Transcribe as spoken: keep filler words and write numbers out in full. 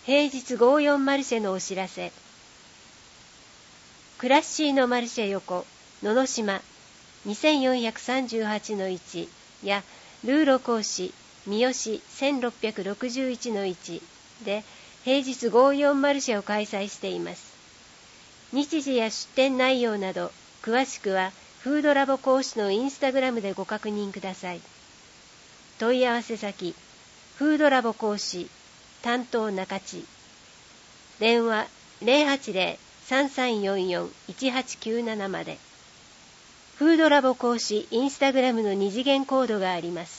平日ごじゅうよんマルシェのお知らせ。クラッシーのマルシェ横野々島 にせんよんひゃくさんじゅうはちのいち やルーロ講師三好 せんろっぴゃくろくじゅういちのいち で平日ごじゅうよんマルシェを開催しています。日時や出店内容など詳しくはフードラボ講師のインスタグラムでご確認ください。問い合わせ先フードラボ講師担当中地、電話 ゼロはちゼロ さんさんよんよん いちはちきゅうなな まで。フードラボ講師インスタグラムの二次元コードがあります。